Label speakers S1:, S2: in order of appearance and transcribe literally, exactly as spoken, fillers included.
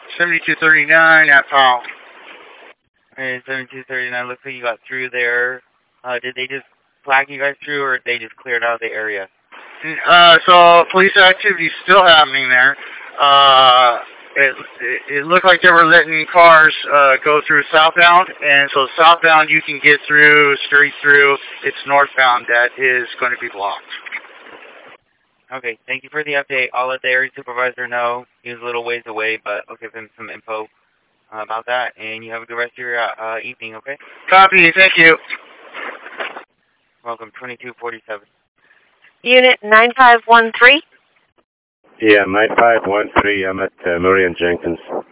S1: seventy-two thirty-nine at Powell.
S2: Okay, seventy-two thirty-nine, looks like you got through there. Uh, did they just flag you guys through, or they just cleared out the area?
S1: Uh, so police activity is still happening there. Uh, it, it, it looked like they were letting cars uh, go through southbound, and so southbound you can get through, straight through. It's northbound that is going to be blocked.
S2: Okay, thank you for the update. I'll let the area supervisor know. He was a little ways away, but I'll give him some info uh, about that, and you have a good rest of your uh, evening, okay?
S1: Copy, thank you.
S2: Welcome, twenty-two forty-seven.
S3: Unit nine five one three.
S4: Yeah, nine five one three. I'm at uh, Murray and Jenkins.